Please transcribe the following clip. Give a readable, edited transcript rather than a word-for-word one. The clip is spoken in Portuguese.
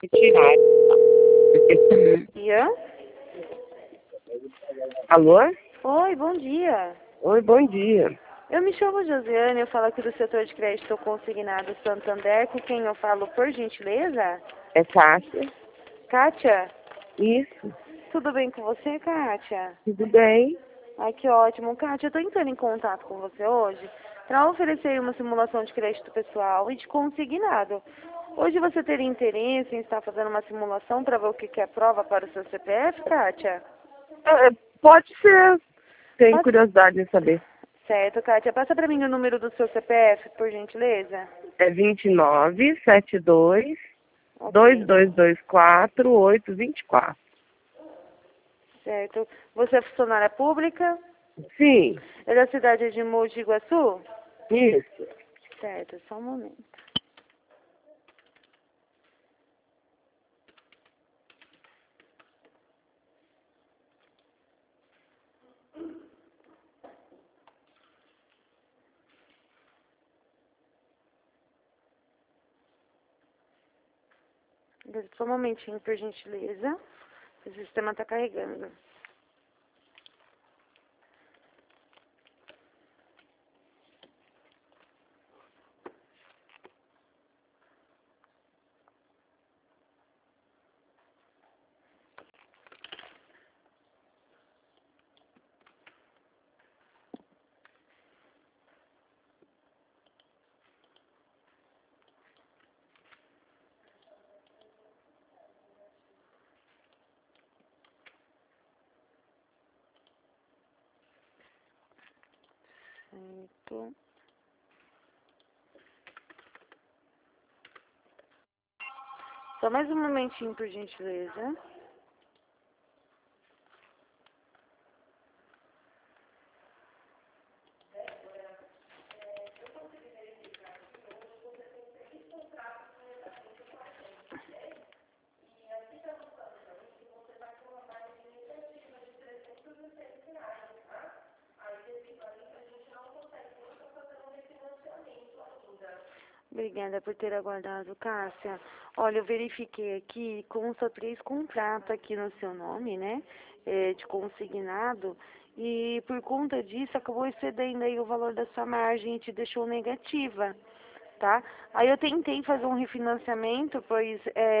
Retirar. Dia. Alô? Oi, bom dia. Oi, bom dia. Eu me chamo Josiane, eu falo aqui do setor de crédito consignado Santander, com quem eu falo, por gentileza? É Cássia? Kátia? Isso, Tudo bem com você, Kátia? tudo bem? Ai, que ótimo. Kátia, eu tô entrando em contato com você hoje para oferecer uma simulação de crédito pessoal e de consignado. Hoje você teria interesse em estar fazendo uma simulação para ver o que é prova para o seu CPF, Kátia? Pode ser. Tenho Pode- curiosidade em saber. Certo, Kátia. Passa para mim o número do seu CPF, por gentileza. É 2972 Ok. 2224 824. Certo. Você é funcionária pública? Sim, É da cidade de Mogi Guaçu? isso. Certo, só um momento. Só um momentinho, por gentileza. O sistema está carregando. Certo. Só mais um momentinho, por gentileza. Obrigada por ter aguardado, Cássia. Olha, eu verifiquei aqui, consta 3 contratos aqui no seu nome, né? De consignado. E por conta disso, acabou excedendo aí o valor da sua margem e te deixou negativa, tá? Aí eu tentei fazer um refinanciamento, pois